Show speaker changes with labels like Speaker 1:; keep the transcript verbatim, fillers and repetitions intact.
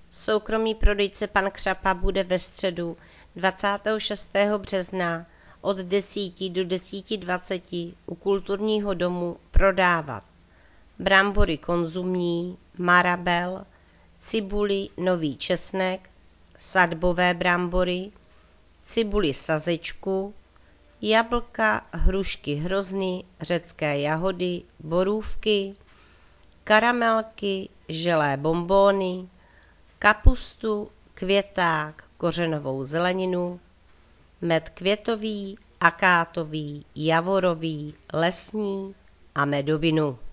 Speaker 1: Soukromý prodejce Pan Křapa bude ve středu dvacátého šestého března od deseti do deseti dvaceti u kulturního domu prodávat brambory konzumní, marabel, cibuli nový česnek, sadbové brambory, cibuli sazečku, jablka, hrušky hrozny, řecké jahody, borůvky, karamelky, želé bonbóny, kapustu, květák, kořenovou zeleninu, med květový, akátový, javorový, lesní a medovinu.